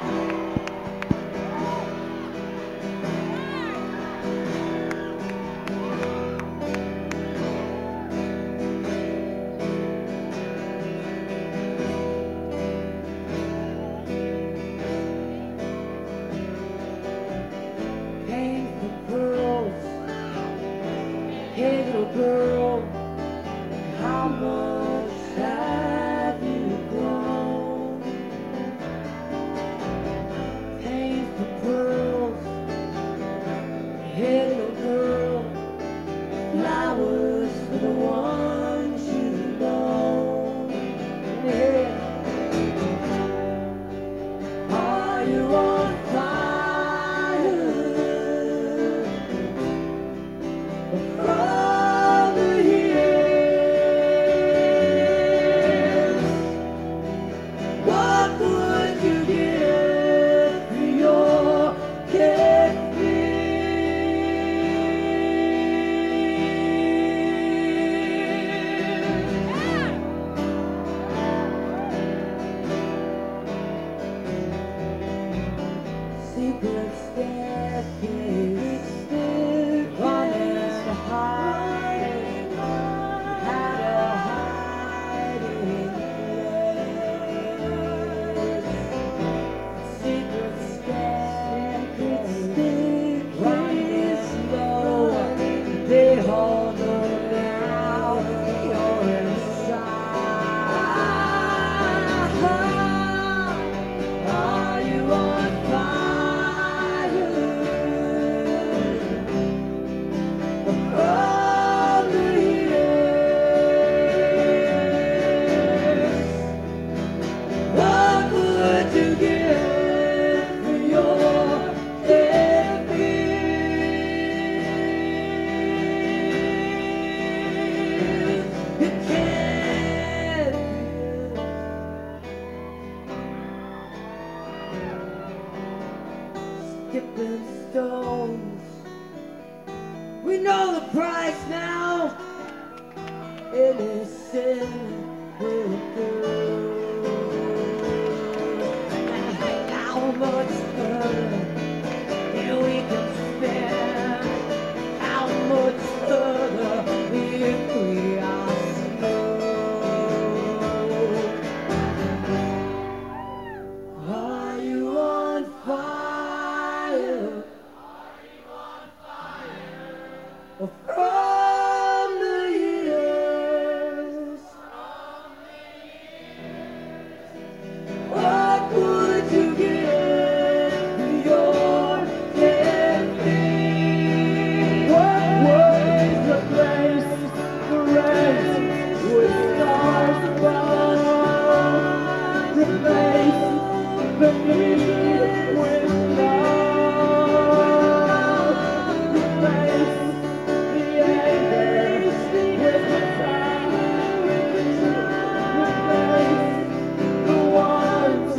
Hey little girl, how much have you grown? Paint for pearls. Hey little girl, flowers for the ones you know. Yeah. Are you on fire? From the hills, what would you give for your secret staircase, running and hiding, had a hiding place. Secret staircase, running slow, they all know now you're inside. Are you on fire? From the hills, what would you give for your dead fears? You can't skipping stones. We know the price now. Any sin will do. And how much further we can spend? How much further if we are slow? Are you on fire? From the years, what would you give for your dead feet? What was the place to rest with stars above? Replace the need with love. Replace the anger with the fire. Replace the ones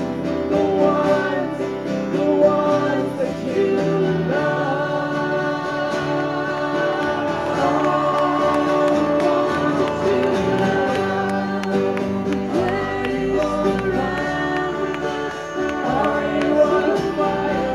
that you love. Oh, the ones that you love. Are you on fire? Are you on fire?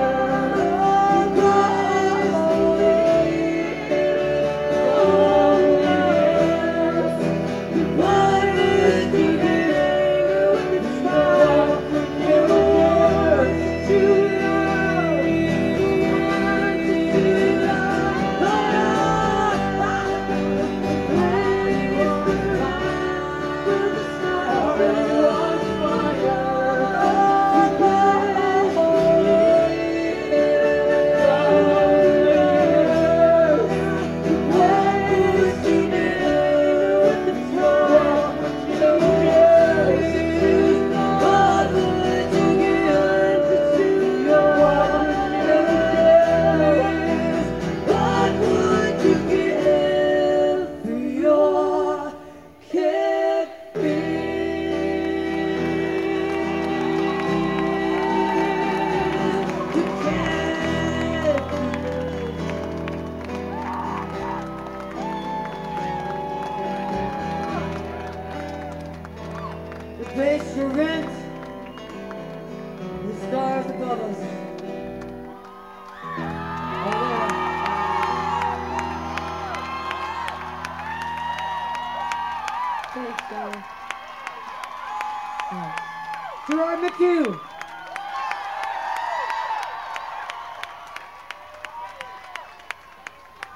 fellas. Oh, yeah. Thanks, guys. Gerard McHugh.